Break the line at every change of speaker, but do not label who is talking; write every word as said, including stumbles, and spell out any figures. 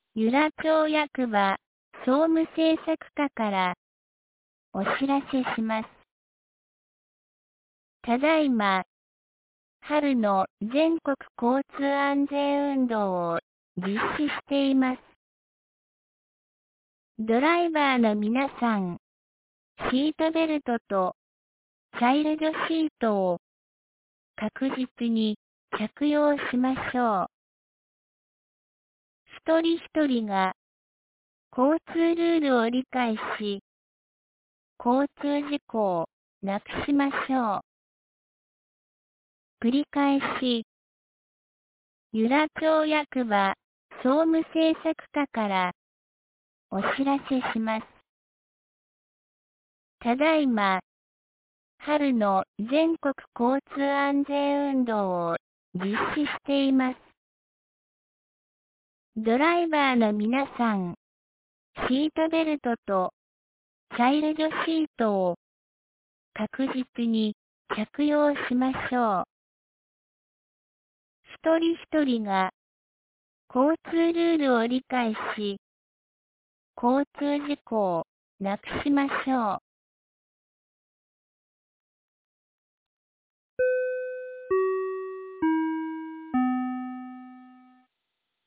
由良町役場総務政策課からお知らせします。ただいま、春の全国交通安全運動を実施しています。ドライバーの皆さん、シートベルトとチャイルドシートを確実に着用しましょう。一人一人が交通ルールを理解し、交通事故をなくしましょう。繰り返し、由良町役場総務政策課からお知らせします。ただいま、春の全国交通安全運動を実施しています。ドライバーの皆さん、シートベルトとチャイルドシートを確実に着用しましょう。一人一人が交通ルールを理解し、交通事故をなくしましょう。